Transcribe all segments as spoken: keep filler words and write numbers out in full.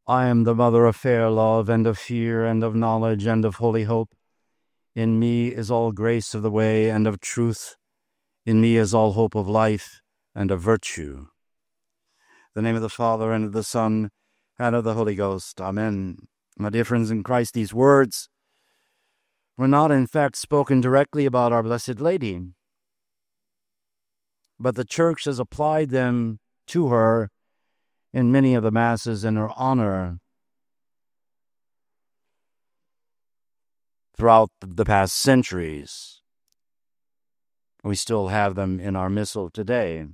I am the mother of fair love, and of fear, and of knowledge, and of holy hope. In me is all grace of the way, and of truth. In me is all hope of life, and of virtue. In the name of the Father, and of the Son, and of the Holy Ghost. Amen. My dear friends in Christ, these words were not in fact spoken directly about our Blessed Lady, but the Church has applied them to her in many of the Masses in her honor throughout the past centuries. We still have them in our Missal today.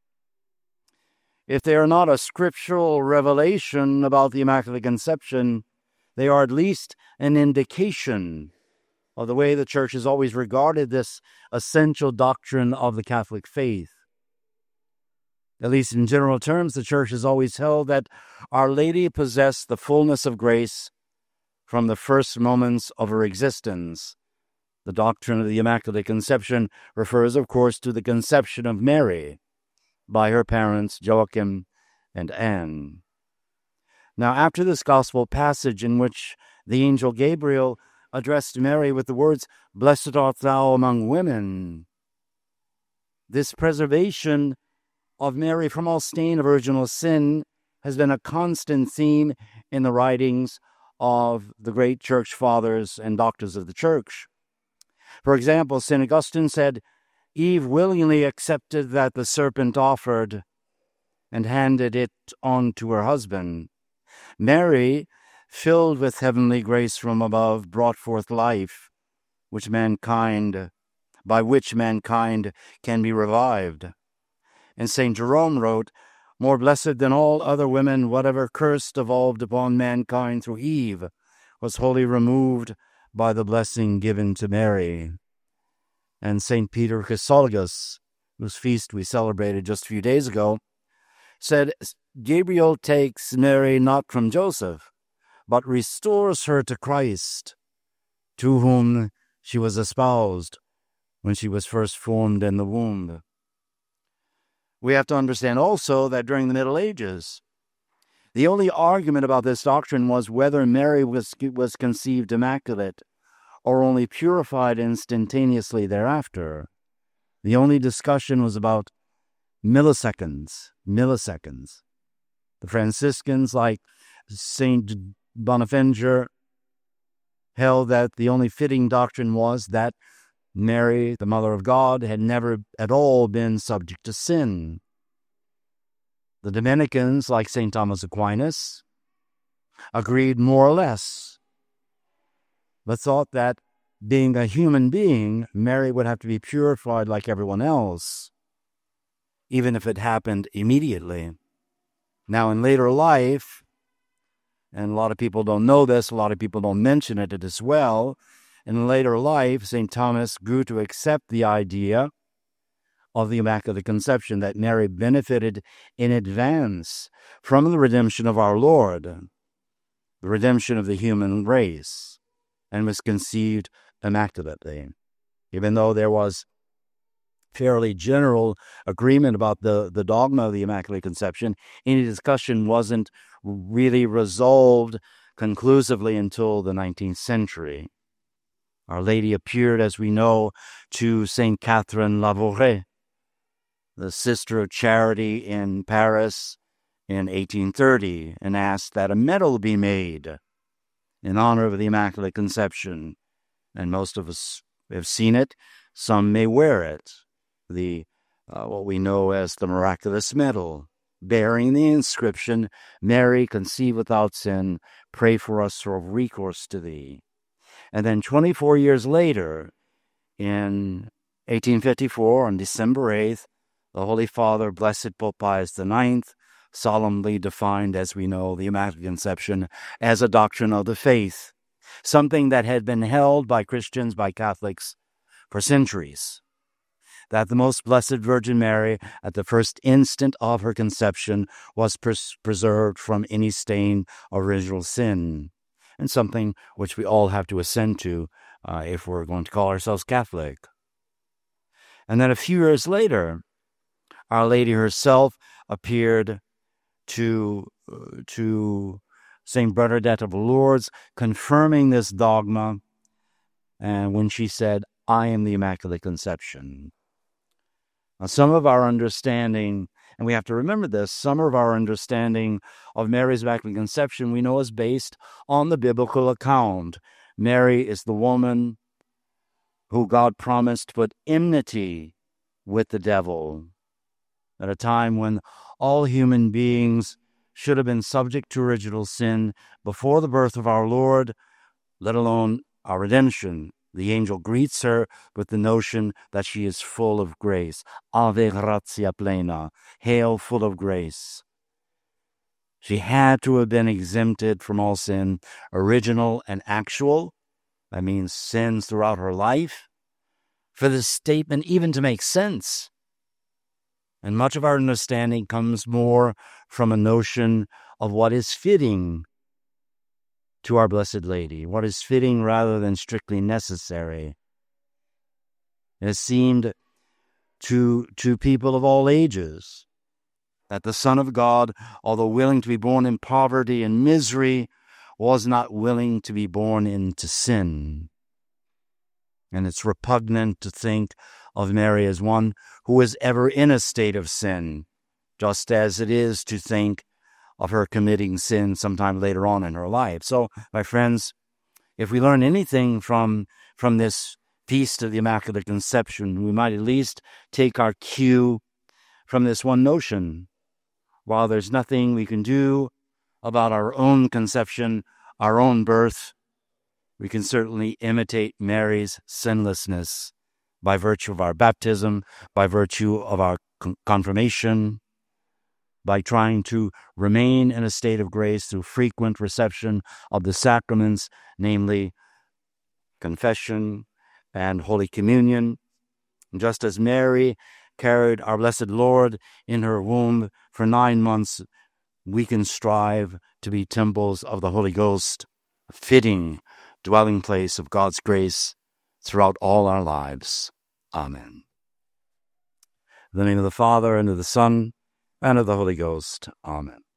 If they are not a scriptural revelation about the Immaculate Conception, they are at least an indication of the way the Church has always regarded this essential doctrine of the Catholic faith. At least in general terms, the Church has always held that Our Lady possessed the fullness of grace from the first moments of her existence. The doctrine of the Immaculate Conception refers, of course, to the conception of Mary by her parents, Joachim and Anne. Now, after this gospel passage in which the angel Gabriel addressed Mary with the words, "Blessed art thou among women," this preservation of Mary from all stain of original sin has been a constant theme in the writings of the great church fathers and doctors of the Church. For example, Saint Augustine said, Eve willingly accepted that the serpent offered and handed it on to her husband. Mary, filled with heavenly grace from above, brought forth life, which mankind, by which mankind can be revived. And Saint Jerome wrote, "More blessed than all other women, whatever curse devolved upon mankind through Eve was wholly removed by the blessing given to Mary." And Saint Peter Chrysologus, whose feast we celebrated just a few days ago, said, "Gabriel takes Mary not from Joseph, but restores her to Christ, to whom she was espoused when she was first formed in the womb." We have to understand also that during the Middle Ages, the only argument about this doctrine was whether Mary was, was conceived immaculate or only purified instantaneously thereafter. The only discussion was about milliseconds, milliseconds. The Franciscans, like Saint Bonaventure, held that the only fitting doctrine was that Mary, the Mother of God, had never at all been subject to sin. The Dominicans, like Saint Thomas Aquinas, agreed more or less, but thought that being a human being, Mary would have to be purified like everyone else, even if it happened immediately. Now, in later life, and a lot of people don't know this, a lot of people don't mention it as well, in later life, Saint Thomas grew to accept the idea of the Immaculate Conception, that Mary benefited in advance from the redemption of our Lord, the redemption of the human race, and was conceived immaculately. Even though there was fairly general agreement about the, the dogma of the Immaculate Conception, any discussion wasn't really resolved conclusively until the nineteenth century. Our Lady appeared, as we know, to Saint Catherine Labouré, the Sister of Charity in Paris in eighteen thirty, and asked that a medal be made in honor of the Immaculate Conception. And most of us have seen it. Some may wear it, the uh, what we know as the miraculous medal, bearing the inscription, "Mary, conceived without sin, pray for us who have recourse to thee." And then twenty-four years later, in eighteen fifty-four, on December eighth, the Holy Father, Blessed Pope Pius the Ninth, solemnly defined, as we know, the Immaculate Conception as a doctrine of the faith, something that had been held by Christians, by Catholics, for centuries, that the Most Blessed Virgin Mary, at the first instant of her conception, was pres- preserved from any stain of original sin, and something which we all have to assent to uh, if we're going to call ourselves Catholic. And then a few years later, Our Lady herself appeared to, uh, to Saint Bernadette of Lourdes confirming this dogma, and when she said, I am the Immaculate Conception. Now, some of our understanding, and we have to remember this, some of our understanding of Mary's Immaculate Conception we know is based on the biblical account. Mary is the woman who God promised to put enmity with the devil at a time when all human beings should have been subject to original sin before the birth of our Lord, let alone our redemption. The angel greets her with the notion that she is full of grace. Ave gratia plena, hail full of grace. She had to have been exempted from all sin, original and actual. That means sins throughout her life, for this statement even to make sense. And much of our understanding comes more from a notion of what is fitting to our Blessed Lady, what is fitting rather than strictly necessary. It has seemed to, to people of all ages that the Son of God, although willing to be born in poverty and misery, was not willing to be born into sin. And it's repugnant to think of Mary as one who is ever in a state of sin, just as it is to think of her committing sin sometime later on in her life. So, my friends, if we learn anything from, from this Feast of the Immaculate Conception, we might at least take our cue from this one notion. While there's nothing we can do about our own conception, our own birth, we can certainly imitate Mary's sinlessness by virtue of our baptism, by virtue of our con- confirmation, by trying to remain in a state of grace through frequent reception of the sacraments, namely confession and Holy Communion. Just as Mary carried our blessed Lord in her womb for nine months, we can strive to be temples of the Holy Ghost, a fitting dwelling place of God's grace throughout all our lives. Amen. In the name of the Father, and of the Son, and of the Holy Ghost. Amen.